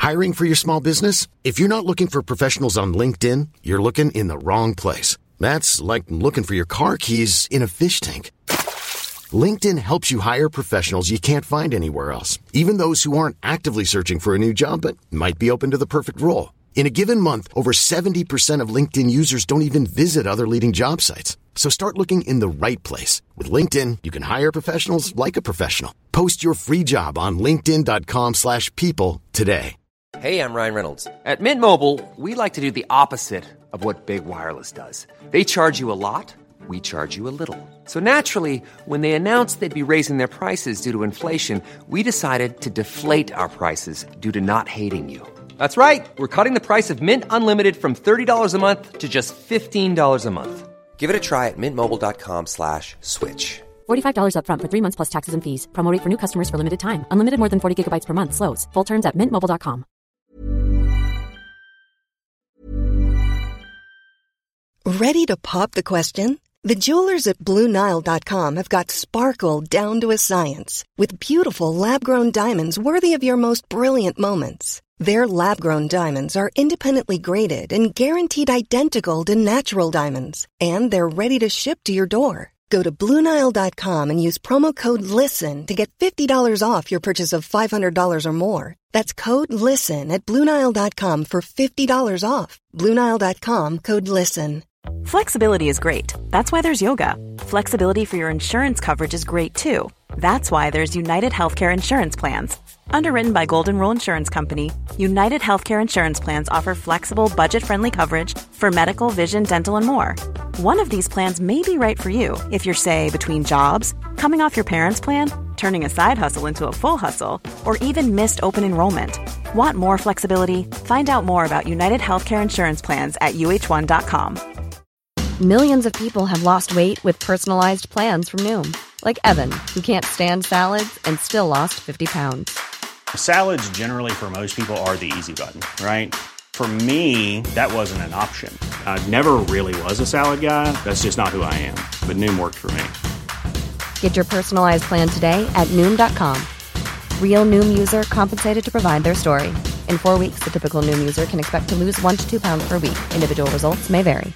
Hiring for your small business? If you're not looking for professionals on LinkedIn, you're looking in the wrong place. That's like looking for your car keys in a fish tank. LinkedIn helps you hire professionals you can't find anywhere else, even those who aren't actively searching for a new job but might be open to the perfect role. In a given month, over 70% of LinkedIn users don't even visit other leading job sites. So start looking in the right place. With LinkedIn, you can hire professionals like a professional. Post your free job on linkedin.com/people today. Hey, I'm Ryan Reynolds. At Mint Mobile, we like to do the opposite of what Big Wireless does. They charge you a lot, we charge you a little. So naturally, when they announced they'd be raising their prices due to inflation, we decided to deflate our prices due to not hating you. That's right. We're cutting the price of Mint Unlimited from $30 a month to just $15 a month. Give it a try at mintmobile.com/switch. $45 up front for 3 months plus taxes and fees. Promo rate for new customers for limited time. Unlimited more than 40 gigabytes per month. Slows full terms at mintmobile.com. Ready to pop the question? The jewelers at BlueNile.com have got sparkle down to a science with beautiful lab-grown diamonds worthy of your most brilliant moments. Their lab-grown diamonds are independently graded and guaranteed identical to natural diamonds, and they're ready to ship to your door. Go to BlueNile.com and use promo code LISTEN to get $50 off your purchase of $500 or more. That's code LISTEN at BlueNile.com for $50 off. BlueNile.com, code LISTEN. Flexibility is great. That's why there's yoga. Flexibility for your insurance coverage is great too. That's why there's United Healthcare Insurance Plans. Underwritten by Golden Rule Insurance Company, United Healthcare Insurance Plans offer flexible, budget-friendly coverage for medical, vision, dental, and more. One of these plans may be right for you if you're, say, between jobs, coming off your parents' plan, turning a side hustle into a full hustle, or even missed open enrollment. Want more flexibility? Find out more about United Healthcare Insurance Plans at uh1.com. Millions of people have lost weight with personalized plans from Noom. Like Evan, who can't stand salads and still lost 50 pounds. Salads generally for most people are the easy button, right? For me, that wasn't an option. I never really was a salad guy. That's just not who I am. But Noom worked for me. Get your personalized plan today at Noom.com. Real Noom user compensated to provide their story. In 4 weeks, the typical Noom user can expect to lose 1 to 2 pounds per week. Individual results may vary.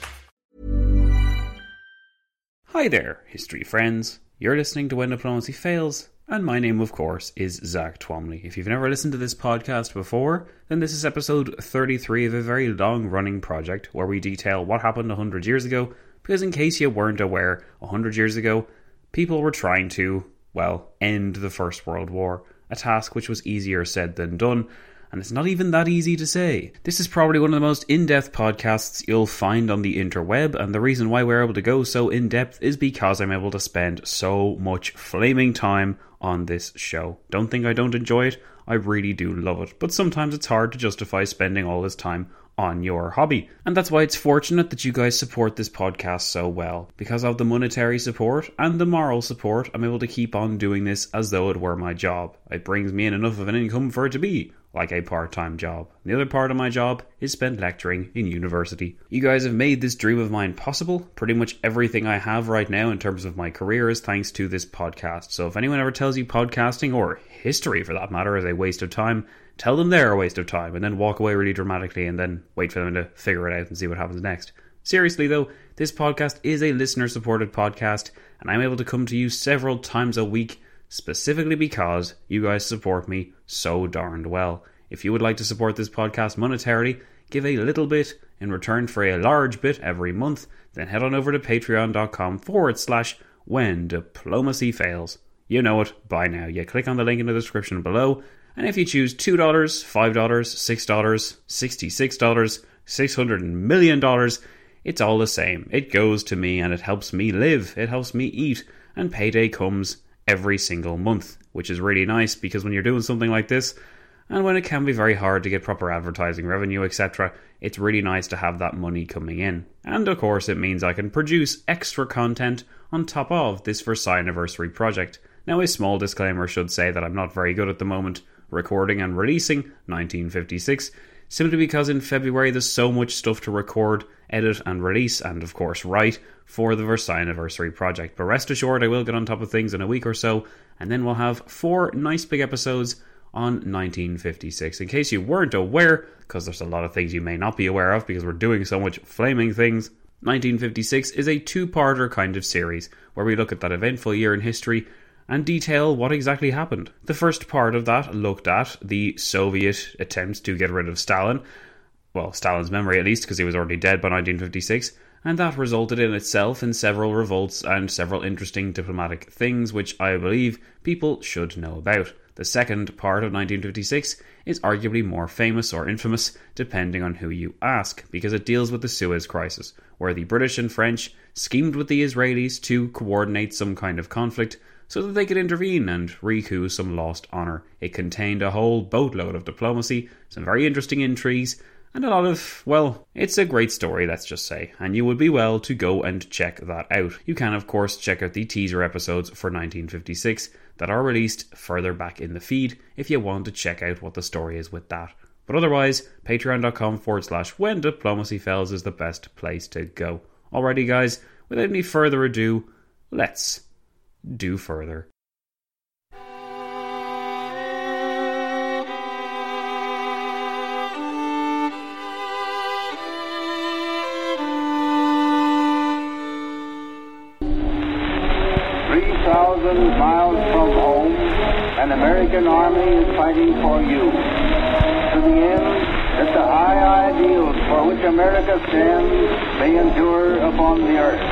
Hi there, history friends. You're listening to When Diplomacy Fails, and my name, of course, is Zach Twomley. If you've never listened to this podcast before, then this is episode 33 of a very long-running project where we detail what happened 100 years ago, because in case you weren't aware, 100 years ago, people were trying to, well, end the First World War, a task which was easier said than done, and it's not even that easy to say. This is probably one of the most in-depth podcasts you'll find on the interweb, and the reason why we're able to go so in-depth is because I'm able to spend so much flaming time on this show. Don't think I don't enjoy it, I really do love it, but sometimes it's hard to justify spending all this time on your hobby. And that's why it's fortunate that you guys support this podcast so well. Because of the monetary support and the moral support, I'm able to keep on doing this as though it were my job. It brings me in enough of an income for it to be like a part-time job. The other part of my job is spent lecturing in university. You guys have made this dream of mine possible. Pretty much everything I have right now in terms of my career is thanks to this podcast. So if anyone ever tells you podcasting, or history for that matter, is a waste of time, tell them they're a waste of time, and then walk away really dramatically and then wait for them to figure it out and see what happens next. Seriously though, this podcast is a listener-supported podcast, and I'm able to come to you several times a week specifically because you guys support me so darned well. If you would like to support this podcast monetarily, give a little bit in return for a large bit every month, then head on over to patreon.com/when diplomacy fails. You know it by now. You click on the link in the description below, and if you choose $2, $5, $6, $66, $600 million, it's all the same. It goes to me and it helps me live. It helps me eat, and payday comes every single month, which is really nice because when you're doing something like this, and when it can be very hard to get proper advertising revenue, etc., it's really nice to have that money coming in. And of course it means I can produce extra content on top of this Versailles-anniversary project. Now a small disclaimer should say that I'm not very good at the moment recording and releasing 1956, simply because in February there's so much stuff to record, edit and release, and of course write for the Versailles Anniversary project. But rest assured I will get on top of things in a week or so, and then we'll have 4 nice big episodes on 1956. In case you weren't aware, because there's a lot of things you may not be aware of because we're doing so much flaming things, 1956 is a two-parter kind of series where we look at that eventful year in history and detail what exactly happened. The first part of that looked at the Soviet attempts to get rid of Stalin, well, Stalin's memory at least, because he was already dead by 1956, and that resulted in itself in several revolts and several interesting diplomatic things which I believe people should know about. The second part of 1956 is arguably more famous or infamous, depending on who you ask, because it deals with the Suez Crisis, where the British and French schemed with the Israelis to coordinate some kind of conflict so that they could intervene and recoup some lost honour. It contained a whole boatload of diplomacy, some very interesting intrigues, and a lot of, well, it's a great story, let's just say, and you would be well to go and check that out. You can, of course, check out the teaser episodes for 1956 that are released further back in the feed if you want to check out what the story is with that. But otherwise, patreon.com/when diplomacy fails is the best place to go. Alrighty guys, without any further ado, let's do further. Miles from home, an American army is fighting for you. To the end that the high ideals for which America stands may endure upon the earth.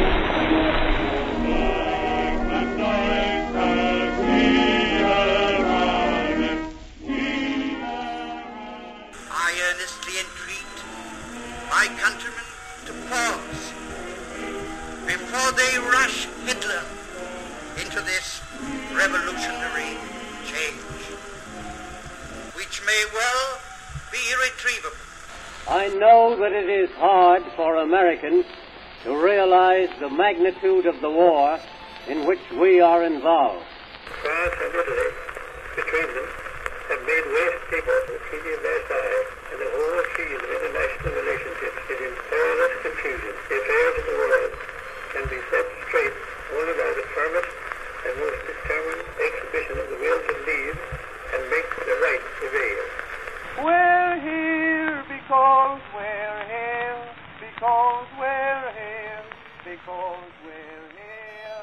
I earnestly entreat my countrymen to pause before they rush Hitler into this revolutionary change, which may well be irretrievable. I know that it is hard for Americans to realize the magnitude of the war in which we are involved. France and Italy, between them, have made waste people the Treaty of Versailles, and the whole field of international relationships is in perilous confusion. The affairs of the world can be set straight only by the firmest and most determined exhibition of the will to lead and make the right prevail. We're here because we're here, because we're here, because we're here.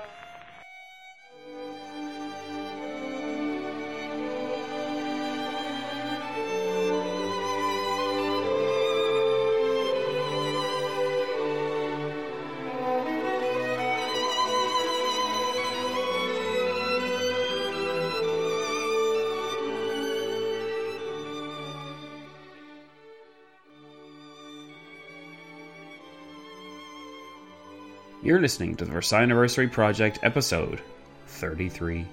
You're listening to the Versailles Anniversary Project, episode 33.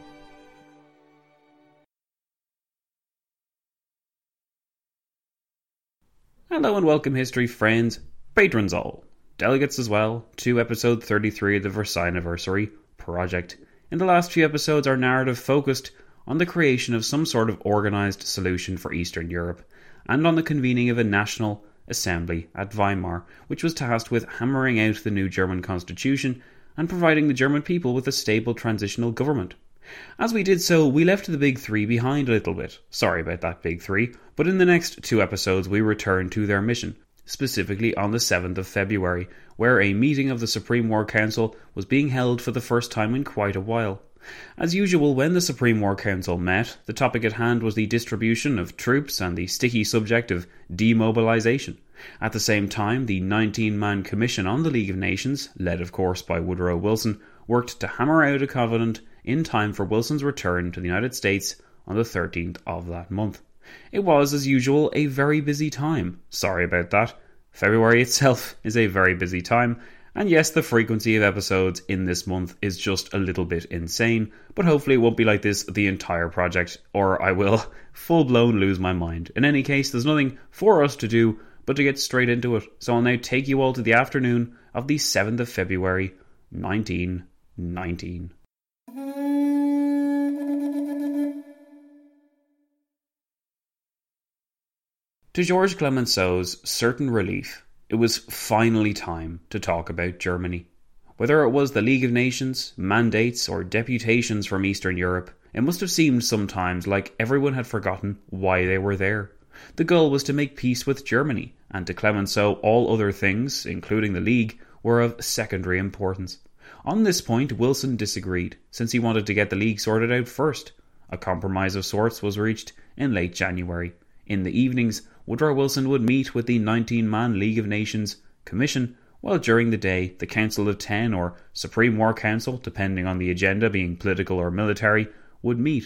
Hello and welcome, history friends, patrons all, delegates as well, to episode 33 of the Versailles Anniversary Project. In the last few episodes, our narrative focused on the creation of some sort of organised solution for Eastern Europe, and on the convening of a national assembly at Weimar, which was tasked with hammering out the new German constitution and providing the German people with a stable transitional government. As we did so, we left the big three behind a little bit. Sorry about that, big three, but in the next two episodes we return to their mission, specifically on the 7th of February, where a meeting of the Supreme War Council was being held for the first time in quite a while. As usual, when the Supreme War Council met, the topic at hand was the distribution of troops and the sticky subject of demobilisation. At the same time, the 19-man Commission on the League of Nations, led of course by Woodrow Wilson, worked to hammer out a covenant in time for Wilson's return to the United States on the 13th of that month. It was, as usual, a very busy time. Sorry about that. February itself is a very busy time, and yes, the frequency of episodes in this month is just a little bit insane, but hopefully it won't be like this the entire project, or I will full-blown lose my mind. In any case, there's nothing for us to do but to get straight into it, so I'll now take you all to the afternoon of the 7th of February, 1919. To Georges Clemenceau's certain relief, it was finally time to talk about Germany. Whether it was the League of Nations, mandates, or deputations from Eastern Europe, It must have seemed sometimes like everyone had forgotten why they were there. The goal was to make peace with Germany, and to Clemenceau all other things, including the League, were of secondary importance. On this point, Wilson disagreed, since he wanted to get the League sorted out first. A compromise of sorts was reached in late January. In the evenings, Woodrow Wilson would meet with the 19-man League of Nations Commission, while during the day, the Council of 10, or Supreme War Council, depending on the agenda being political or military, would meet.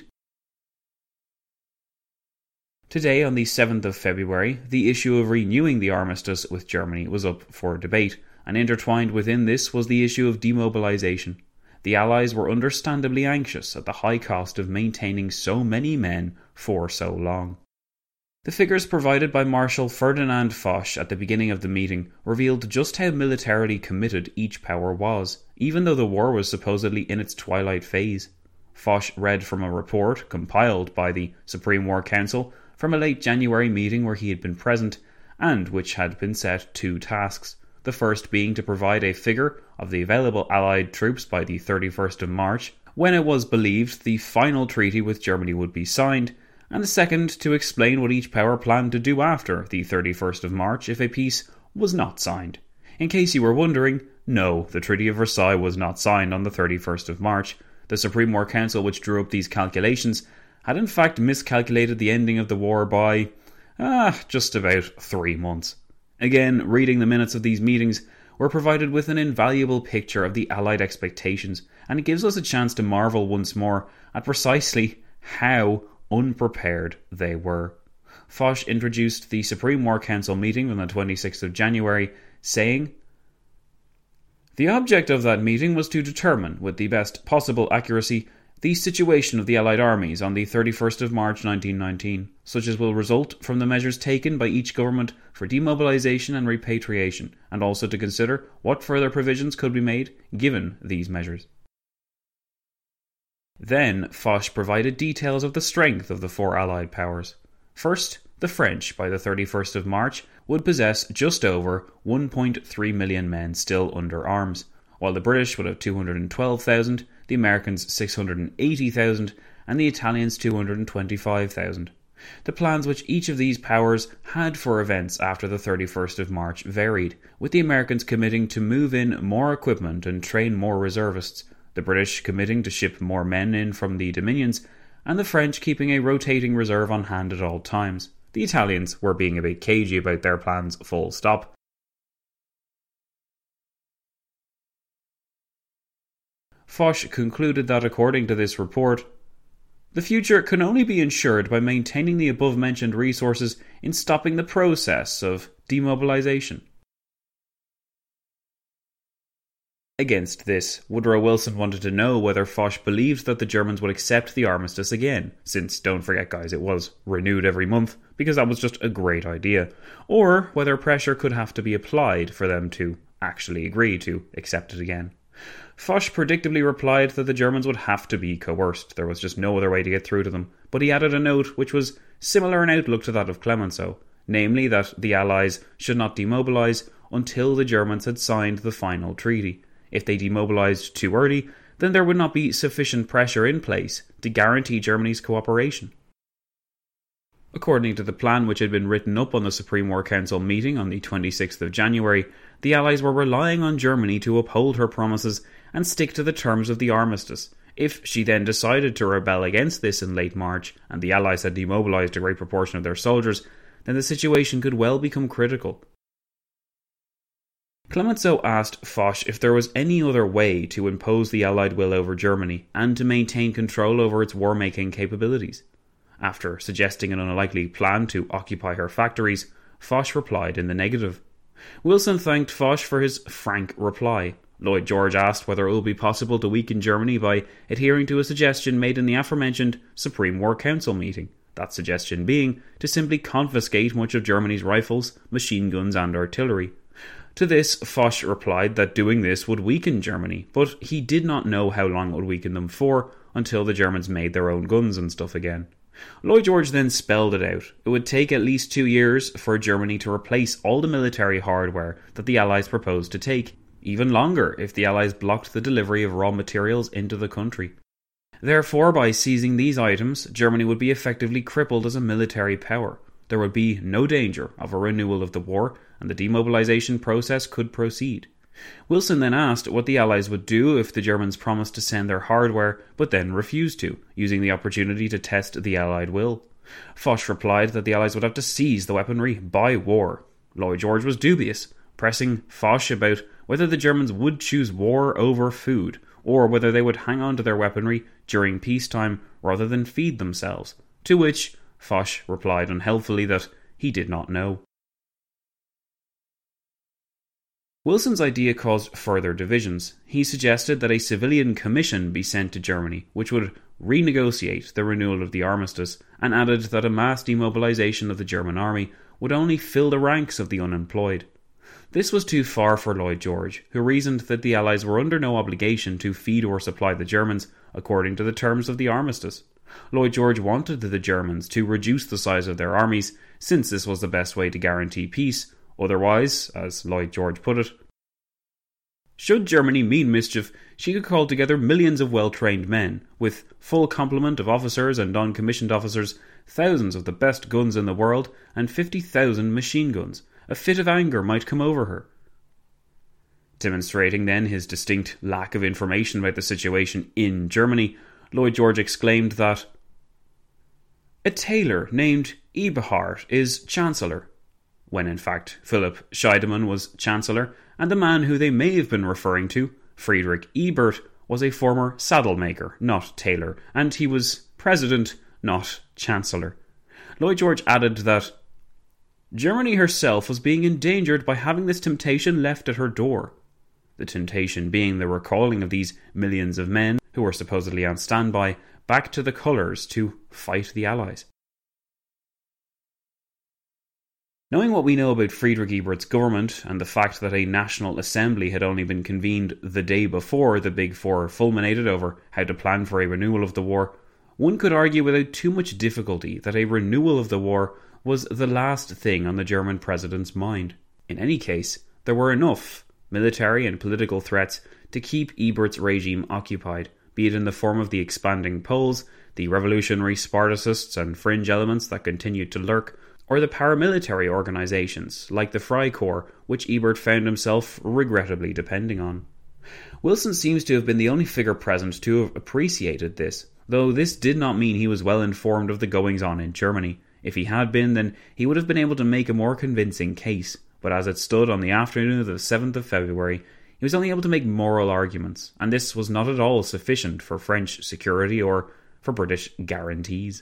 Today, on the 7th of February, the issue of renewing the armistice with Germany was up for debate, and intertwined within this was the issue of demobilisation. The Allies were understandably anxious at the high cost of maintaining so many men for so long. The figures provided by Marshal Ferdinand Foch at the beginning of the meeting revealed just how militarily committed each power was, even though the war was supposedly in its twilight phase. Foch read from a report compiled by the Supreme War Council from a late January meeting where he had been present, and which had been set 2 tasks, the first being to provide a figure of the available Allied troops by the 31st of March, when it was believed the final treaty with Germany would be signed, and the second to explain what each power planned to do after the 31st of March if a peace was not signed. In case you were wondering, no, the Treaty of Versailles was not signed on the 31st of March. The Supreme War Council, which drew up these calculations, had in fact miscalculated the ending of the war by, just about 3 months. Again, reading the minutes of these meetings, we're provided with an invaluable picture of the Allied expectations, and it gives us a chance to marvel once more at precisely how unprepared they were. Foch introduced the Supreme War Council meeting on the 26th of January, saying, "The object of that meeting was to determine, with the best possible accuracy, the situation of the Allied armies on the 31st of March 1919, such as will result from the measures taken by each government for demobilisation and repatriation, and also to consider what further provisions could be made given these measures." Then Foch provided details of the strength of the 4 Allied powers. First, the French, by the 31st of March, would possess just over 1.3 million men still under arms, while the British would have 212,000, the Americans 680,000, and the Italians 225,000. The plans which each of these powers had for events after the 31st of March varied, with the Americans committing to move in more equipment and train more reservists, the British committing to ship more men in from the Dominions, and the French keeping a rotating reserve on hand at all times. The Italians were being a bit cagey about their plans, full stop. Foch concluded that according to this report, the future can only be ensured by maintaining the above-mentioned resources in stopping the process of demobilisation. Against this, Woodrow Wilson wanted to know whether Foch believed that the Germans would accept the armistice again, since, don't forget guys, it was renewed every month, because that was just a great idea, or whether pressure could have to be applied for them to actually agree to accept it again. Foch predictably replied that the Germans would have to be coerced, there was just no other way to get through to them, but he added a note which was similar in outlook to that of Clemenceau, namely that the Allies should not demobilise until the Germans had signed the final treaty. If they demobilised too early, then there would not be sufficient pressure in place to guarantee Germany's cooperation. According to the plan which had been written up on the Supreme War Council meeting on the 26th of January, the Allies were relying on Germany to uphold her promises and stick to the terms of the armistice. If she then decided to rebel against this in late March, and the Allies had demobilised a great proportion of their soldiers, then the situation could well become critical. Clemenceau asked Foch if there was any other way to impose the Allied will over Germany and to maintain control over its war-making capabilities. After suggesting an unlikely plan to occupy her factories, Foch replied in the negative. Wilson thanked Foch for his frank reply. Lloyd George asked whether it would be possible to weaken Germany by adhering to a suggestion made in the aforementioned Supreme War Council meeting, that suggestion being to simply confiscate much of Germany's rifles, machine guns and artillery. To this, Foch replied that doing this would weaken Germany, but he did not know how long it would weaken them for until the Germans made their own guns and stuff again. Lloyd George then spelled it out. It would take at least 2 years for Germany to replace all the military hardware that the Allies proposed to take, even longer if the Allies blocked the delivery of raw materials into the country. Therefore, by seizing these items, Germany would be effectively crippled as a military power. There would be no danger of a renewal of the war, and the demobilization process could proceed. Wilson then asked what the Allies would do if the Germans promised to send their hardware, but then refused to, using the opportunity to test the Allied will. Foch replied that the Allies would have to seize the weaponry by war. Lloyd George was dubious, pressing Foch about whether the Germans would choose war over food, or whether they would hang on to their weaponry during peacetime rather than feed themselves, to which Foch replied unhelpfully that he did not know. Wilson's idea caused further divisions. He suggested that a civilian commission be sent to Germany, which would renegotiate the renewal of the armistice, and added that a mass demobilization of the German army would only fill the ranks of the unemployed. This was too far for Lloyd George, who reasoned that the Allies were under no obligation to feed or supply the Germans according to the terms of the armistice. Lloyd George wanted the Germans to reduce the size of their armies, since this was the best way to guarantee peace. Otherwise, as Lloyd George put it, should Germany mean mischief, she could call together millions of well-trained men, with full complement of officers and non-commissioned officers, thousands of the best guns in the world, and 50,000 machine guns. A fit of anger might come over her. Demonstrating then his distinct lack of information about the situation in Germany, Lloyd George exclaimed that a tailor named Eberhard is Chancellor, when in fact Philipp Scheidemann was Chancellor, and the man who they may have been referring to, Friedrich Ebert, was a former saddle maker, not tailor, and he was President, not Chancellor. Lloyd George added that Germany herself was being endangered by having this temptation left at her door. The temptation being the recalling of these millions of men, who were supposedly on standby, back to the colours to fight the Allies. Knowing what we know about Friedrich Ebert's government, and the fact that a National Assembly had only been convened the day before the Big Four fulminated over how to plan for a renewal of the war, one could argue without too much difficulty that a renewal of the war was the last thing on the German president's mind. In any case, there were enough military and political threats to keep Ebert's regime occupied, be it in the form of the expanding Poles, the revolutionary Spartacists and fringe elements that continued to lurk, or the paramilitary organisations, like the Freikorps, which Ebert found himself regrettably depending on. Wilson seems to have been the only figure present to have appreciated this, though this did not mean he was well informed of the goings-on in Germany. If he had been, then he would have been able to make a more convincing case, but as it stood on the afternoon of the 7th of February, he was only able to make moral arguments, and this was not at all sufficient for French security or for British guarantees.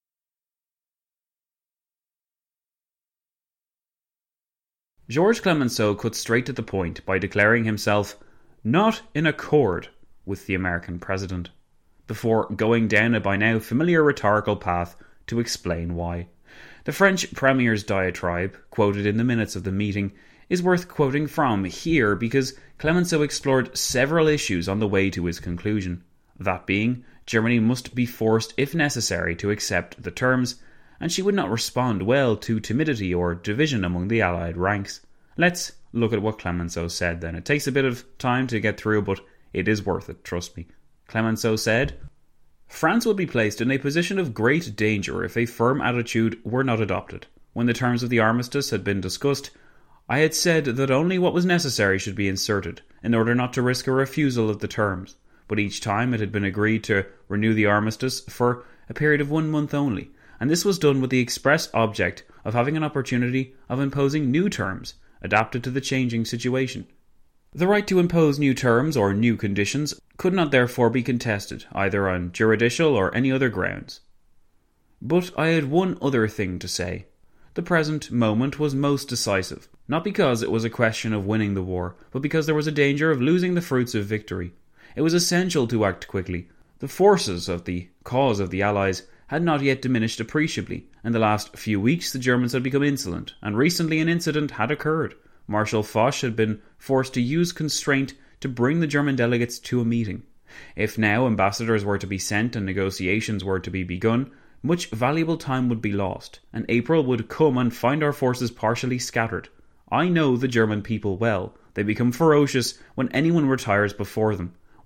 Georges Clemenceau cut straight to the point by declaring himself not in accord with the American president, before going down a by now familiar rhetorical path to explain why. The French Premier's diatribe, quoted in the minutes of the meeting, is worth quoting from here because Clemenceau explored several issues on the way to his conclusion. That being, Germany must be forced, if necessary, to accept the terms, and she would not respond well to timidity or division among the Allied ranks. Let's look at what Clemenceau said then. It takes a bit of time to get through, but it is worth it, trust me. Clemenceau said, France would be placed in a position of great danger if a firm attitude were not adopted. When the terms of the armistice had been discussed, I had said that only what was necessary should be inserted, in order not to risk a refusal of the terms. But each time it had been agreed to renew the armistice for a period of 1 month only, and this was done with the express object of having an opportunity of imposing new terms, adapted to the changing situation. The right to impose new terms or new conditions could not therefore be contested, either on juridical or any other grounds. But I had one other thing to say. The present moment was most decisive, not because it was a question of winning the war, but because there was a danger of losing the fruits of victory. It was essential to act quickly. The forces of the cause of the Allies had not yet diminished appreciably. In the last few weeks the Germans had become insolent, and recently an incident had occurred. Marshal Foch had been forced to use constraint to bring the German delegates to a meeting. If now ambassadors were to be sent and negotiations were to be begun, much valuable time would be lost, and April would come and find our forces partially scattered. I know the German people well. They become ferocious when anyone retires before them.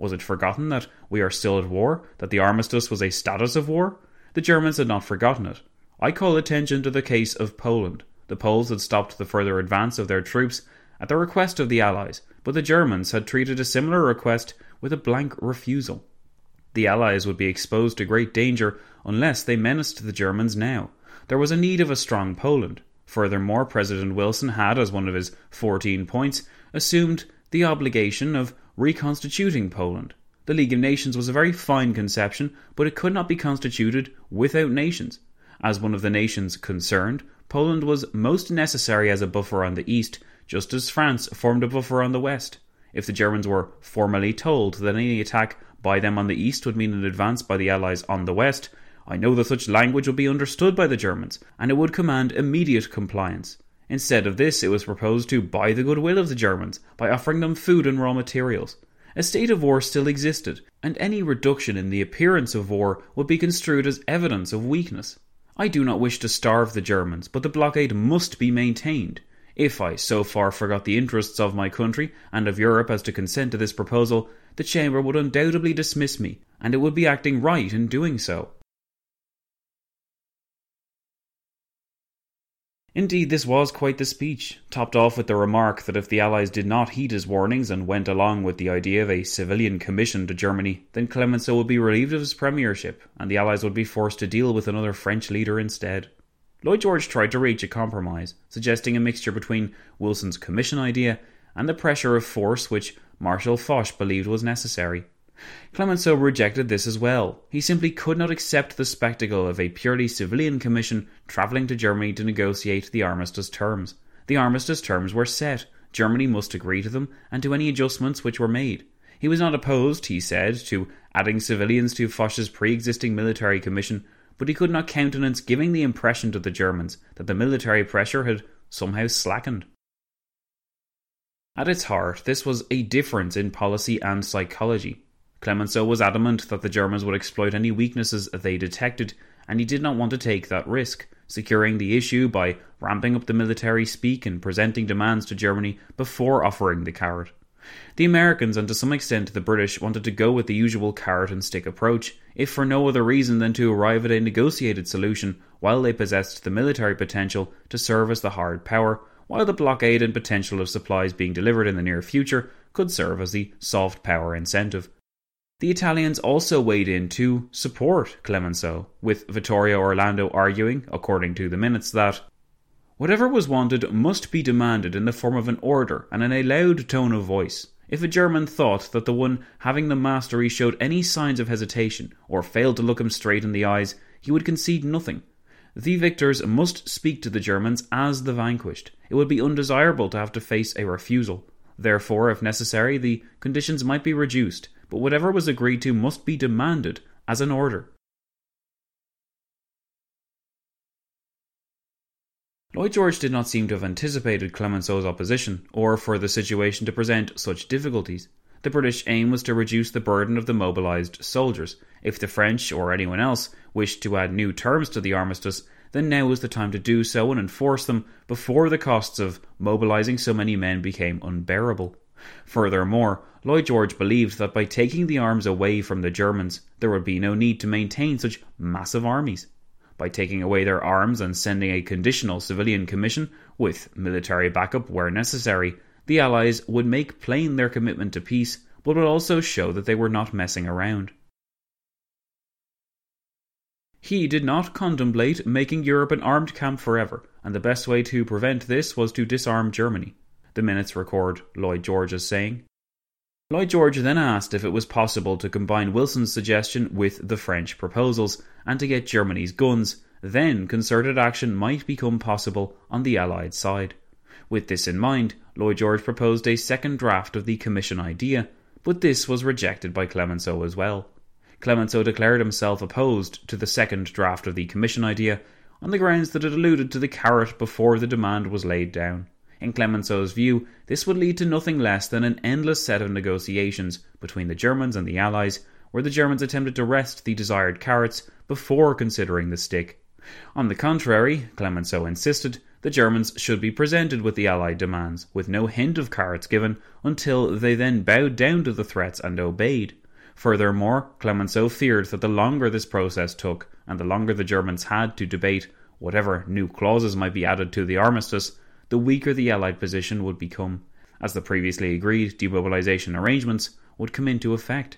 Was it forgotten that we are still at war, that the armistice was a status of war? The Germans had not forgotten it. I call attention to the case of Poland. The Poles had stopped the further advance of their troops at the request of the Allies, but the Germans had treated a similar request with a blank refusal. The Allies would be exposed to great danger unless they menaced the Germans now. There was a need of a strong Poland. Furthermore, President Wilson had, as one of his 14 points, assumed the obligation of reconstituting Poland. The League of Nations was a very fine conception, but it could not be constituted without nations. As one of the nations concerned, Poland was most necessary as a buffer on the east, just as France formed a buffer on the west. If the Germans were formally told that any attack by them on the east would mean an advance by the Allies on the west, I know that such language would be understood by the Germans, and it would command immediate compliance. Instead of this, it was proposed to buy the goodwill of the Germans by offering them food and raw materials. A state of war still existed, and any reduction in the appearance of war would be construed as evidence of weakness. I do not wish to starve the Germans, but the blockade must be maintained. If I so far forgot the interests of my country and of Europe as to consent to this proposal, the Chamber would undoubtedly dismiss me, and it would be acting right in doing so. Indeed, this was quite the speech, topped off with the remark that if the Allies did not heed his warnings and went along with the idea of a civilian commission to Germany, then Clemenceau would be relieved of his premiership, and the Allies would be forced to deal with another French leader instead. Lloyd George tried to reach a compromise, suggesting a mixture between Wilson's commission idea and the pressure of force which Marshal Foch believed was necessary. Clemenceau rejected this as well. He simply could not accept the spectacle of a purely civilian commission travelling to Germany to negotiate the armistice terms. The armistice terms were set. Germany must agree to them and to any adjustments which were made. He was not opposed, he said, to adding civilians to Foch's pre-existing military commission, but he could not countenance giving the impression to the Germans that the military pressure had somehow slackened. At its heart, this was a difference in policy and psychology. Clemenceau was adamant that the Germans would exploit any weaknesses they detected, and he did not want to take that risk, securing the issue by ramping up the military speak and presenting demands to Germany before offering the carrot. The Americans, and to some extent the British, wanted to go with the usual carrot and stick approach, if for no other reason than to arrive at a negotiated solution while they possessed the military potential to serve as the hard power, while the blockade and potential of supplies being delivered in the near future could serve as the soft power incentive. The Italians also weighed in to support Clemenceau, with Vittorio Orlando arguing, according to the minutes, that whatever was wanted must be demanded in the form of an order and in a loud tone of voice. If a German thought that the one having the mastery showed any signs of hesitation, or failed to look him straight in the eyes, he would concede nothing. The victors must speak to the Germans as the vanquished. It would be undesirable to have to face a refusal. Therefore, if necessary, the conditions might be reduced, but whatever was agreed to must be demanded as an order. Lloyd George did not seem to have anticipated Clemenceau's opposition, or for the situation to present such difficulties. The British aim was to reduce the burden of the mobilised soldiers. If the French, or anyone else, wished to add new terms to the armistice, then now was the time to do so and enforce them before the costs of mobilising so many men became unbearable. Furthermore, Lloyd George believed that by taking the arms away from the Germans, there would be no need to maintain such massive armies. By taking away their arms and sending a conditional civilian commission, with military backup where necessary, the Allies would make plain their commitment to peace, but would also show that they were not messing around. He did not contemplate making Europe an armed camp forever, and the best way to prevent this was to disarm Germany. The minutes record Lloyd George as saying. Lloyd George then asked if it was possible to combine Wilson's suggestion with the French proposals, and to get Germany's guns. Then concerted action might become possible on the Allied side. With this in mind, Lloyd George proposed a second draft of the Commission idea, but this was rejected by Clemenceau as well. Clemenceau declared himself opposed to the second draft of the Commission idea on the grounds that it alluded to the carrot before the demand was laid down. In Clemenceau's view, this would lead to nothing less than an endless set of negotiations between the Germans and the Allies, where the Germans attempted to wrest the desired carrots before considering the stick. On the contrary, Clemenceau insisted, the Germans should be presented with the Allied demands, with no hint of carrots given, until they then bowed down to the threats and obeyed. Furthermore, Clemenceau feared that the longer this process took, and the longer the Germans had to debate whatever new clauses might be added to the armistice, the weaker the Allied position would become, as the previously agreed demobilisation arrangements would come into effect.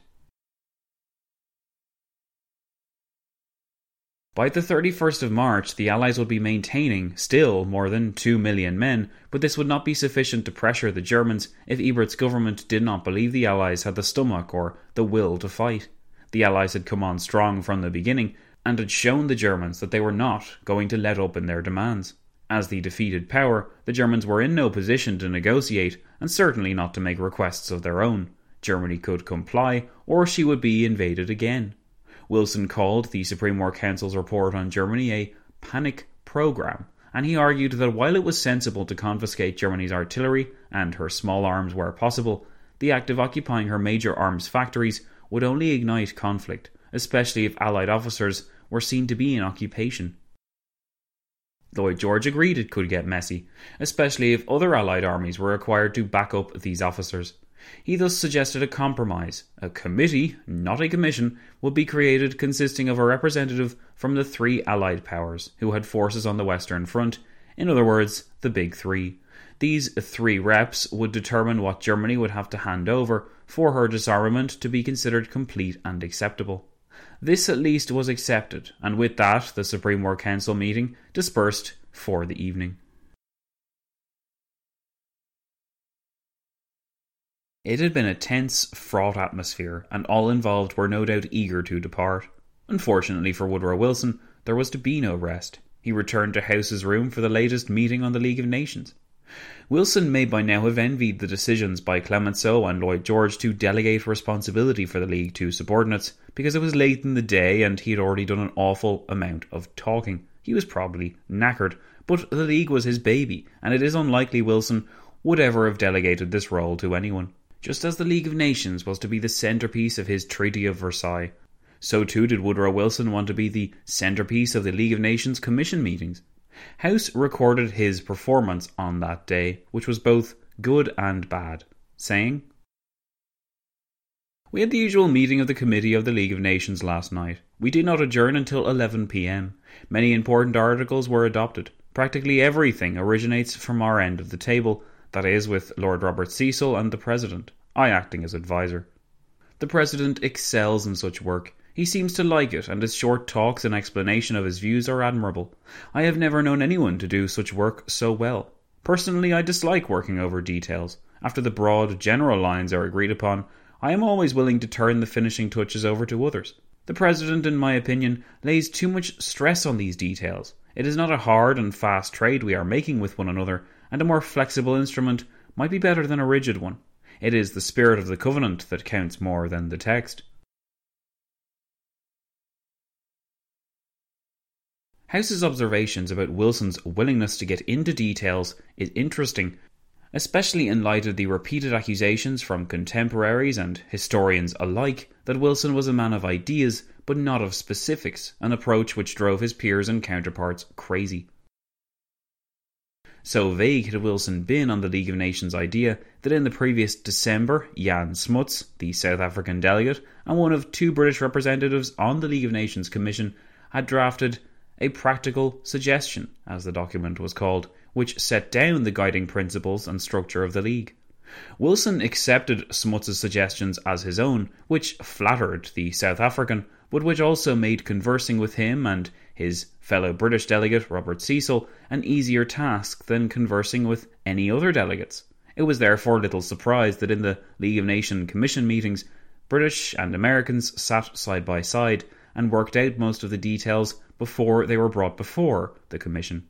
By the 31st of March, the Allies would be maintaining still more than 2 million men, but this would not be sufficient to pressure the Germans if Ebert's government did not believe the Allies had the stomach or the will to fight. The Allies had come on strong from the beginning, and had shown the Germans that they were not going to let up in their demands. As the defeated power, the Germans were in no position to negotiate, and certainly not to make requests of their own. Germany could comply, or she would be invaded again. Wilson called the Supreme War Council's report on Germany a panic program, and he argued that while it was sensible to confiscate Germany's artillery and her small arms where possible, the act of occupying her major arms factories would only ignite conflict, especially if Allied officers were seen to be in occupation. Lloyd George agreed it could get messy, especially if other Allied armies were required to back up these officers. He thus suggested a compromise. A committee, not a commission, would be created consisting of a representative from the three Allied powers who had forces on the Western Front, in other words, the Big Three. These three reps would determine what Germany would have to hand over for her disarmament to be considered complete and acceptable. This at least was accepted, and with that the Supreme War Council meeting dispersed for the evening. It had been a tense, fraught atmosphere, and all involved were no doubt eager to depart. Unfortunately for Woodrow Wilson, there was to be no rest. He returned to House's room for the latest meeting on the League of Nations. Wilson may by now have envied the decisions by Clemenceau and Lloyd George to delegate responsibility for the League to subordinates, because it was late in the day and he had already done an awful amount of talking. He was probably knackered, but the League was his baby, and it is unlikely Wilson would ever have delegated this role to anyone. Just as the League of Nations was to be the centrepiece of his Treaty of Versailles, so too did Woodrow Wilson want to be the centrepiece of the League of Nations Commission meetings. House recorded his performance on that day, which was both good and bad, saying, "We had the usual meeting of the Committee of the League of Nations last night. We did not adjourn until 11 p.m. Many important articles were adopted. Practically everything originates from our end of the table, that is, with Lord Robert Cecil and the President, I acting as adviser. The President excels in such work. He seems to like it, and his short talks and explanation of his views are admirable. I have never known anyone to do such work so well. Personally, I dislike working over details. After the broad, general lines are agreed upon, I am always willing to turn the finishing touches over to others. The President, in my opinion, lays too much stress on these details. It is not a hard and fast trade we are making with one another, and a more flexible instrument might be better than a rigid one. It is the spirit of the covenant that counts more than the text." House's observations about Wilson's willingness to get into details is interesting, especially in light of the repeated accusations from contemporaries and historians alike that Wilson was a man of ideas but not of specifics, an approach which drove his peers and counterparts crazy. So vague had Wilson been on the League of Nations idea that in the previous December, Jan Smuts, the South African delegate and one of two British representatives on the League of Nations Commission, had drafted a practical suggestion, as the document was called, which set down the guiding principles and structure of the League. Wilson accepted Smuts' suggestions as his own, which flattered the South African, but which also made conversing with him and his fellow British delegate, Robert Cecil, an easier task than conversing with any other delegates. It was therefore little surprise that in the League of Nations Commission meetings, British and Americans sat side by side and worked out most of the details before they were brought before the Commission.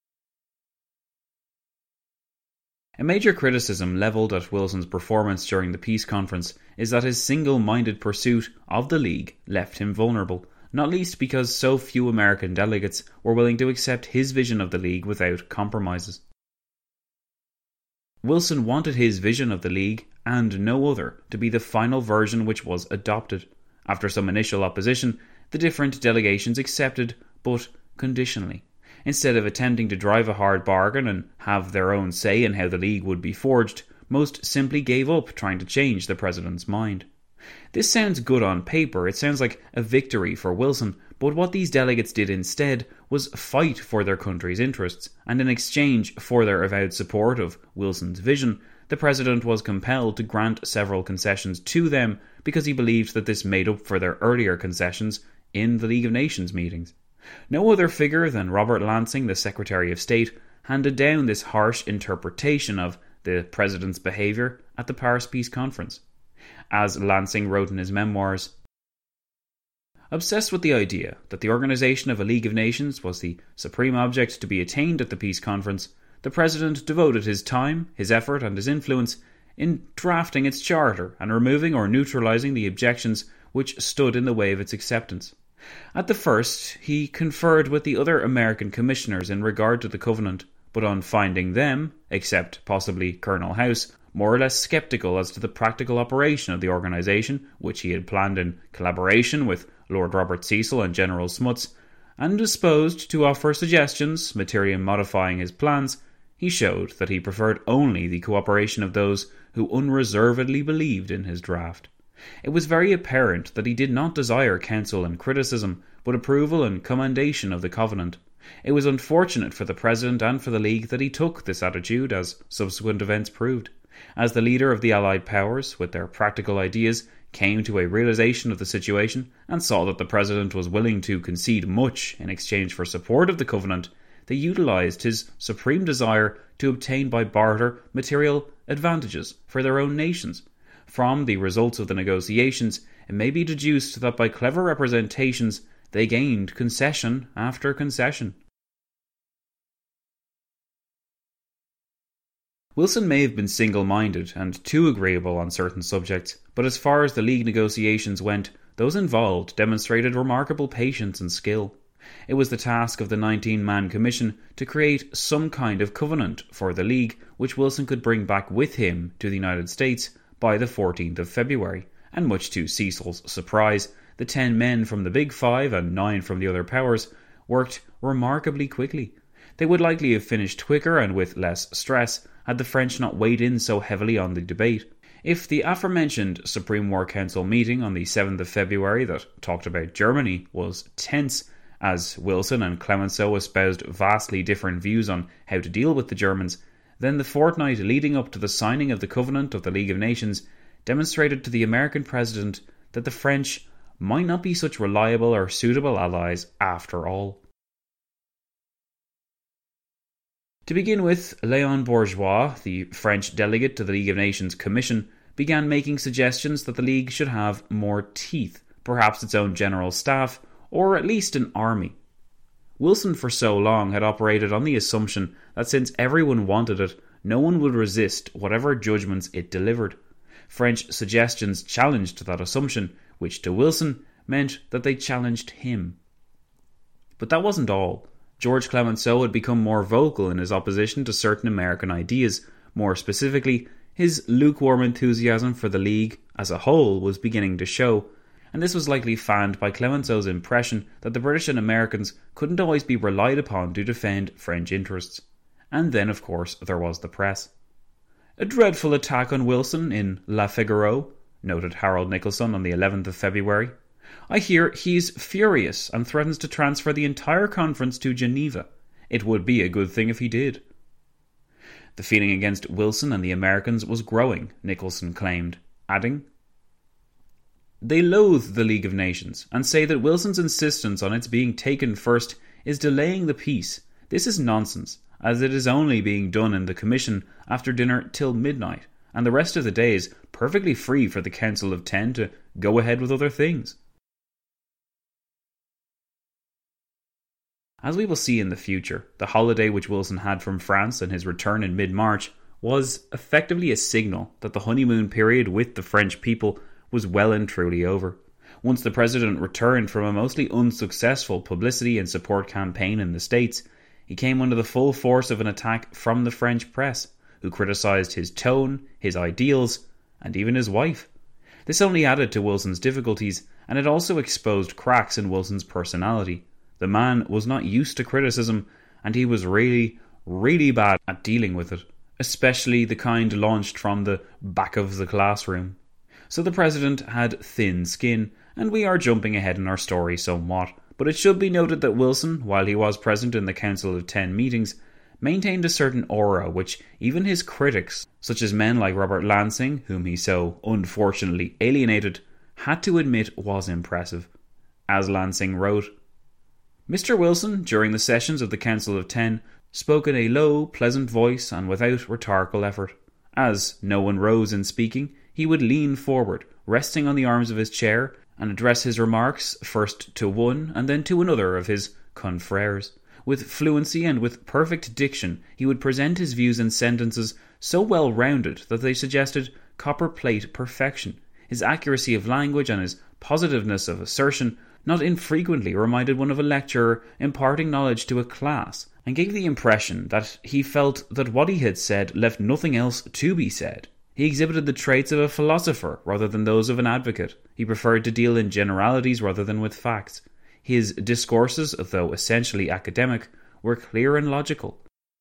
A major criticism levelled at Wilson's performance during the peace conference is that his single-minded pursuit of the League left him vulnerable, not least because so few American delegates were willing to accept his vision of the League without compromises. Wilson wanted his vision of the League, and no other, to be the final version which was adopted. After some initial opposition, the different delegations accepted, but conditionally. Instead of attempting to drive a hard bargain and have their own say in how the League would be forged, most simply gave up trying to change the president's mind. This sounds good on paper, it sounds like a victory for Wilson, but what these delegates did instead was fight for their country's interests, and in exchange for their avowed support of Wilson's vision, the president was compelled to grant several concessions to them because he believed that this made up for their earlier concessions in the League of Nations meetings. No other figure than Robert Lansing, the Secretary of State, handed down this harsh interpretation of the president's behaviour at the Paris Peace Conference. As Lansing wrote in his memoirs, obsessed with the idea that the organisation of a League of Nations was the supreme object to be attained at the peace conference, the president devoted his time, his effort and his influence in drafting its charter and removing or neutralising the objections which stood in the way of its acceptance. At the first, he conferred with the other American commissioners in regard to the covenant, but on finding them, except possibly Colonel House, more or less sceptical as to the practical operation of the organisation, which he had planned in collaboration with Lord Robert Cecil and General Smuts, and disposed to offer suggestions materially modifying his plans, he showed that he preferred only the cooperation of those who unreservedly believed in his draft. It was very apparent that he did not desire counsel and criticism, but approval and commendation of the Covenant. It was unfortunate for the President and for the League that he took this attitude, as subsequent events proved. As the leader of the Allied powers, with their practical ideas, came to a realization of the situation and saw that the President was willing to concede much in exchange for support of the Covenant, they utilised his supreme desire to obtain by barter material advantages for their own nations. From the results of the negotiations, it may be deduced that by clever representations they gained concession after concession. Wilson may have been single-minded and too agreeable on certain subjects, but as far as the League negotiations went, those involved demonstrated remarkable patience and skill. It was the task of the 19-man commission to create some kind of covenant for the League which Wilson could bring back with him to the United States by the 14th of February, and much to Cecil's surprise, the 10 men from the Big Five and 9 from the other powers worked remarkably quickly. They would likely have finished quicker and with less stress had the French not weighed in so heavily on the debate. If the aforementioned Supreme War Council meeting on the 7th of February that talked about Germany was tense, as Wilson and Clemenceau espoused vastly different views on how to deal with the Germans, then the fortnight leading up to the signing of the Covenant of the League of Nations demonstrated to the American president that the French might not be such reliable or suitable allies after all. To begin with, Léon Bourgeois, the French delegate to the League of Nations Commission, began making suggestions that the League should have more teeth, perhaps its own general staff, or at least an army. Wilson for so long had operated on the assumption that since everyone wanted it, no one would resist whatever judgments it delivered. French suggestions challenged that assumption, which to Wilson meant that they challenged him. But that wasn't all. George Clemenceau had become more vocal in his opposition to certain American ideas. More specifically, his lukewarm enthusiasm for the League as a whole was beginning to show, and this was likely fanned by Clemenceau's impression that the British and Americans couldn't always be relied upon to defend French interests. And then, of course, there was the press. "A dreadful attack on Wilson in Le Figaro," noted Harold Nicolson on the 11th of February. "I hear he's furious and threatens to transfer the entire conference to Geneva. It would be a good thing if he did." The feeling against Wilson and the Americans was growing, Nicolson claimed, adding, "They loathe the League of Nations and say that Wilson's insistence on its being taken first is delaying the peace. This is nonsense, as it is only being done in the Commission after dinner till midnight, and the rest of the day is perfectly free for the Council of 10 to go ahead with other things." As we will see in the future, the holiday which Wilson had from France and his return in mid-March was effectively a signal that the honeymoon period with the French people was well and truly over. Once the President returned from a mostly unsuccessful publicity and support campaign in the States, he came under the full force of an attack from the French press, who criticised his tone, his ideals, and even his wife. This only added to Wilson's difficulties, and it also exposed cracks in Wilson's personality. The man was not used to criticism, and he was really, really bad at dealing with it, especially the kind launched from the back of the classroom. So the president had thin skin, and we are jumping ahead in our story somewhat, but it should be noted that Wilson, while he was present in the Council of 10 meetings, maintained a certain aura which even his critics, such as men like Robert Lansing, whom he so unfortunately alienated, had to admit was impressive. As Lansing wrote, Mr. Wilson, during the sessions of the Council of 10, spoke in a low, pleasant voice and without rhetorical effort. As no one rose in speaking, he would lean forward, resting on the arms of his chair, and address his remarks first to one and then to another of his confrères. With fluency and with perfect diction, he would present his views in sentences so well rounded that they suggested copper-plate perfection. His accuracy of language and his positiveness of assertion not infrequently reminded one of a lecturer imparting knowledge to a class, and gave the impression that he felt that what he had said left nothing else to be said. He exhibited the traits of a philosopher rather than those of an advocate. He preferred to deal in generalities rather than with facts. His discourses, though essentially academic, were clear and logical.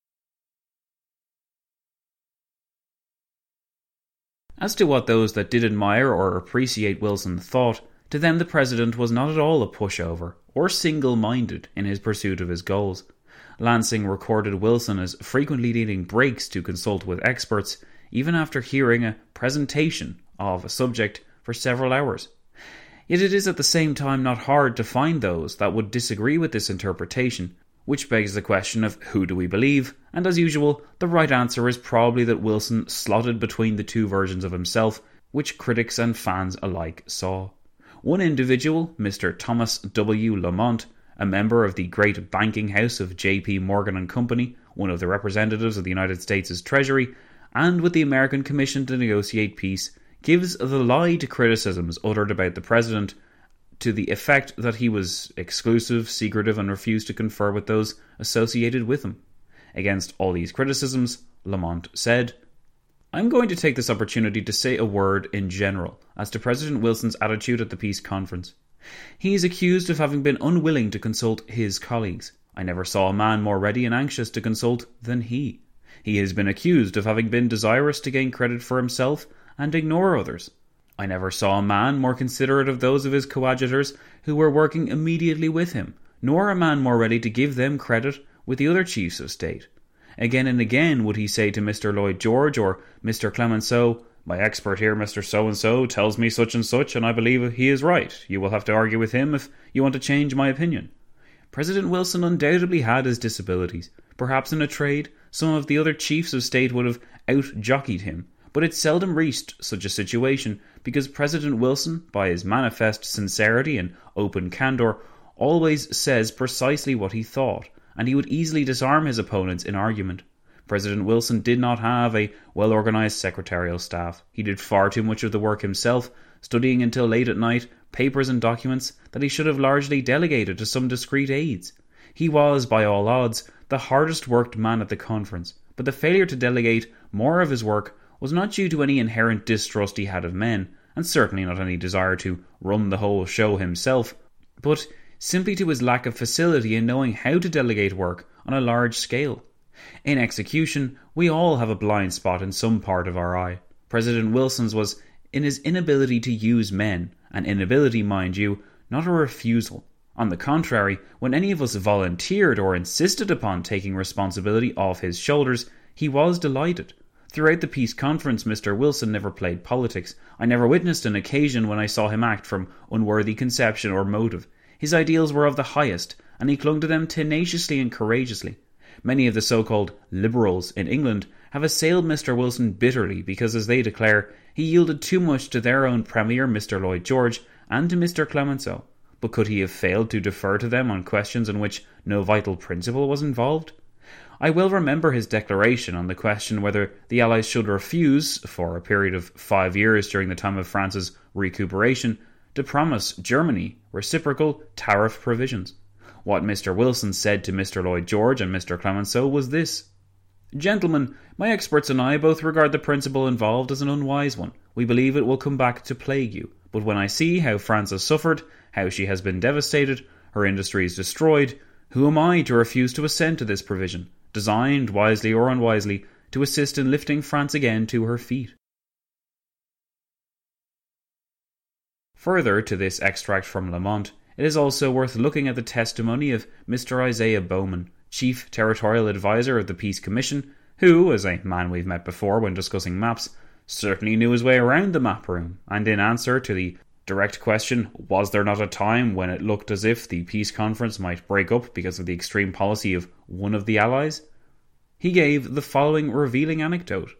As to what those that did admire or appreciate Wilson thought, to them the president was not at all a pushover or single-minded in his pursuit of his goals. Lansing recorded Wilson as frequently needing breaks to consult with experts, even after hearing a presentation of a subject for several hours. Yet it is at the same time not hard to find those that would disagree with this interpretation, which begs the question of who do we believe, and as usual, the right answer is probably that Wilson slotted between the two versions of himself, which critics and fans alike saw. One individual, Mr. Thomas W. Lamont, a member of the great banking house of J.P. Morgan and Company, one of the representatives of the United States' Treasury, and with the American Commission to negotiate peace, gives the lied criticisms uttered about the president to the effect that he was exclusive, secretive, and refused to confer with those associated with him. Against all these criticisms, Lamont said, I'm going to take this opportunity to say a word in general as to President Wilson's attitude at the peace conference. He is accused of having been unwilling to consult his colleagues. I never saw a man more ready and anxious to consult than he. He has been accused of having been desirous to gain credit for himself and ignore others. I never saw a man more considerate of those of his coadjutors who were working immediately with him, nor a man more ready to give them credit with the other chiefs of state. Again and again would he say to Mr. Lloyd George or Mr. Clemenceau, my expert here, Mr. So-and-so, tells me such and such, and I believe he is right. You will have to argue with him if you want to change my opinion. President Wilson undoubtedly had his disabilities. Perhaps in a trade, some of the other chiefs of state would have out-jockeyed him, but it seldom reached such a situation because President Wilson, by his manifest sincerity and open candour, always says precisely what he thought, and he would easily disarm his opponents in argument. President Wilson did not have a well-organised secretarial staff. He did far too much of the work himself, studying until late at night papers and documents that he should have largely delegated to some discreet aides. He was, by all odds, the hardest worked man at the conference, but the failure to delegate more of his work was not due to any inherent distrust he had of men, and certainly not any desire to run the whole show himself, but simply to his lack of facility in knowing how to delegate work on a large scale. In execution, we all have a blind spot in some part of our eye. President Wilson's was in his inability to use men, an inability, mind you, not a refusal. On the contrary, when any of us volunteered or insisted upon taking responsibility off his shoulders, he was delighted. Throughout the peace conference, Mr. Wilson never played politics. I never witnessed an occasion when I saw him act from unworthy conception or motive. His ideals were of the highest, and he clung to them tenaciously and courageously. Many of the so-called liberals in England have assailed Mr. Wilson bitterly because, as they declare, he yielded too much to their own Premier, Mr. Lloyd George, and to Mr. Clemenceau. But could he have failed to defer to them on questions in which no vital principle was involved? I well remember his declaration on the question whether the Allies should refuse, for a period of 5 years during the time of France's recuperation, to promise Germany reciprocal tariff provisions. What Mr. Wilson said to Mr. Lloyd George and Mr. Clemenceau was this: Gentlemen, my experts and I both regard the principle involved as an unwise one. We believe it will come back to plague you. But when I see how France has suffered, how she has been devastated, her industries destroyed, Who am I to refuse to assent to this provision, designed, wisely or unwisely, to assist in lifting France again to her feet? Further to this extract from Lamont, it is also worth looking at the testimony of Mr. Isaiah Bowman, Chief Territorial Advisor of the Peace Commission, who, as a man we've met before when discussing maps, certainly knew his way around the map room, and in answer to the direct question, was there not a time when it looked as if the peace conference might break up because of the extreme policy of one of the allies, he gave the following revealing anecdote.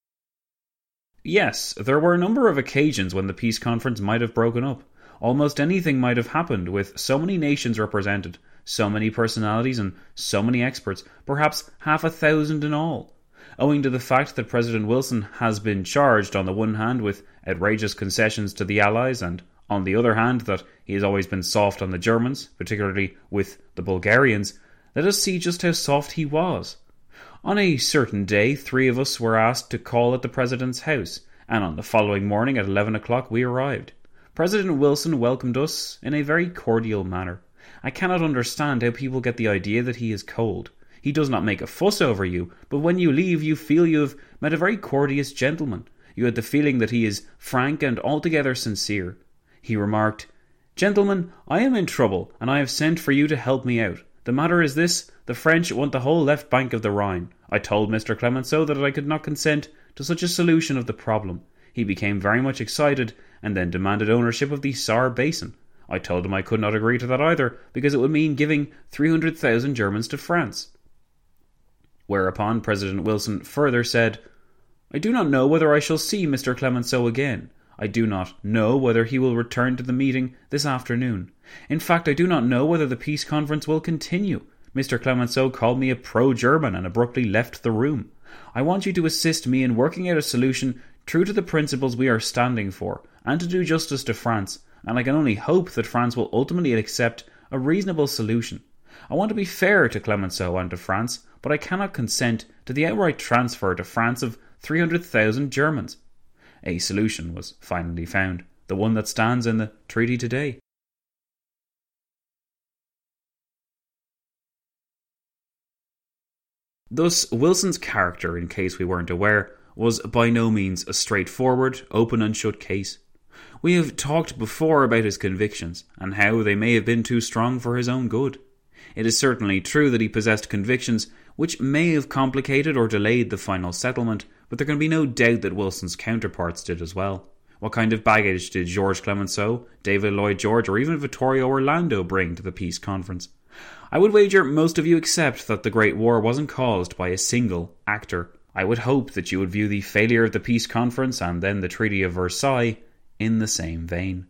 Yes, there were a number of occasions when the peace conference might have broken up. Almost anything might have happened with so many nations represented, so many personalities and so many experts, perhaps 500 in all. Owing to the fact that President Wilson has been charged on the one hand with outrageous concessions to the Allies and on the other hand that he has always been soft on the Germans, particularly with the Bulgarians, let us see just how soft he was. On a certain day, 3 of us were asked to call at the President's house, and on the following morning at 11 o'clock we arrived. President Wilson welcomed us in a very cordial manner. I cannot understand how people get the idea that he is cold. He does not make a fuss over you, but when you leave you feel you have met a very courteous gentleman. You had the feeling that he is frank and altogether sincere. He remarked, "Gentlemen, I am in trouble, and I have sent for you to help me out. The matter is this, the French want the whole left bank of the Rhine. I told Mr. Clemenceau that I could not consent to such a solution of the problem. He became very much excited, and then demanded ownership of the Saar Basin. I told him I could not agree to that either, because it would mean giving 300,000 Germans to France." Whereupon President Wilson further said, "I do not know whether I shall see Mr. Clemenceau again. I do not know whether he will return to the meeting this afternoon. In fact, I do not know whether the peace conference will continue. Mr. Clemenceau called me a pro-German and abruptly left the room. I want you to assist me in working out a solution true to the principles we are standing for, and to do justice to France, and I can only hope that France will ultimately accept a reasonable solution. I want to be fair to Clemenceau and to France, but I cannot consent to the outright transfer to France of 300,000 Germans." A solution was finally found, the one that stands in the treaty today. Thus, Wilson's character, in case we weren't aware, was by no means a straightforward, open and shut case. We have talked before about his convictions, and how they may have been too strong for his own good. It is certainly true that he possessed convictions which may have complicated or delayed the final settlement, but there can be no doubt that Wilson's counterparts did as well. What kind of baggage did Georges Clemenceau, David Lloyd George, or even Vittorio Orlando bring to the peace conference? I would wager most of you accept that the Great War wasn't caused by a single actor. I would hope that you would view the failure of the peace conference and then the Treaty of Versailles in the same vein.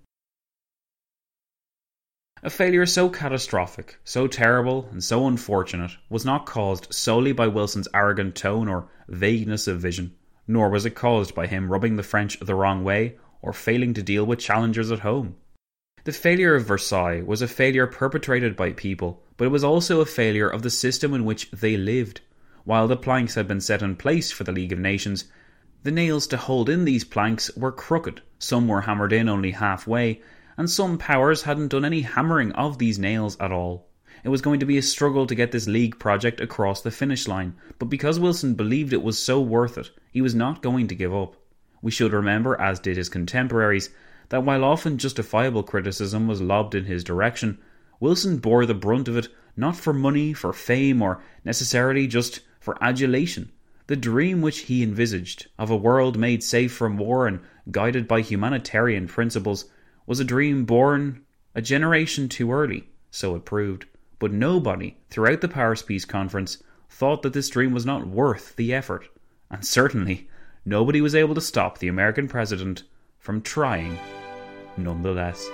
A failure so catastrophic, so terrible, and so unfortunate was not caused solely by Wilson's arrogant tone or vagueness of vision, nor was it caused by him rubbing the French the wrong way or failing to deal with challengers at home. The failure of Versailles was a failure perpetrated by people, but it was also a failure of the system in which they lived. While the planks had been set in place for the League of Nations, the nails to hold in these planks were crooked, some were hammered in only halfway, and some powers hadn't done any hammering of these nails at all. It was going to be a struggle to get this League project across the finish line, but because Wilson believed it was so worth it, he was not going to give up. We should remember, as did his contemporaries, that while often justifiable criticism was lobbed in his direction, Wilson bore the brunt of it not for money, for fame, or necessarily just for adulation. The dream which he envisaged, of a world made safe from war and guided by humanitarian principles, was a dream born a generation too early, so it proved. But nobody throughout the Paris Peace Conference thought that this dream was not worth the effort, and certainly nobody was able to stop the American president from trying nonetheless.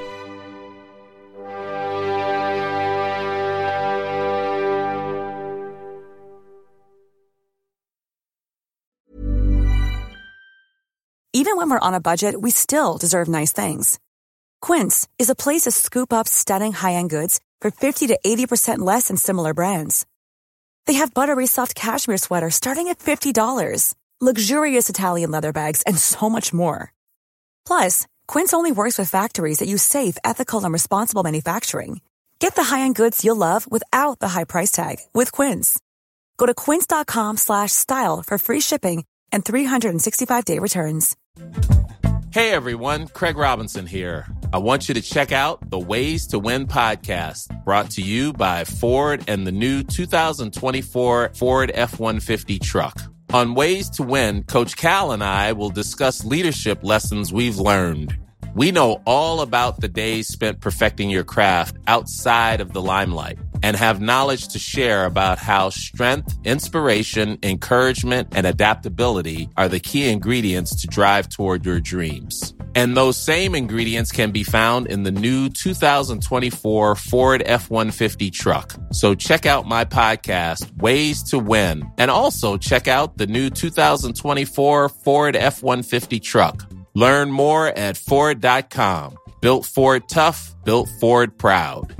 Even when we're on a budget, we still deserve nice things. Quince is a place to scoop up stunning high-end goods for 50 to 80% less than similar brands. They have buttery soft cashmere sweaters starting at $50, luxurious Italian leather bags, and so much more. Plus, Quince only works with factories that use safe, ethical, and responsible manufacturing. Get the high-end goods you'll love without the high price tag with Quince. Go to quince.com/style for free shipping and 365-day returns. Hey everyone, Craig Robinson here. I want you to check out the Ways to Win podcast, brought to you by Ford and the new 2024 Ford F-150 truck. On Ways to Win, Coach Cal and I will discuss leadership lessons we've learned. We know all about the days spent perfecting your craft outside of the limelight and have knowledge to share about how strength, inspiration, encouragement, and adaptability are the key ingredients to drive toward your dreams. And those same ingredients can be found in the new 2024 Ford F-150 truck. So check out my podcast, Ways to Win, and also check out the new 2024 Ford F-150 truck. Learn more at Ford.com. Built Ford tough, built Ford proud.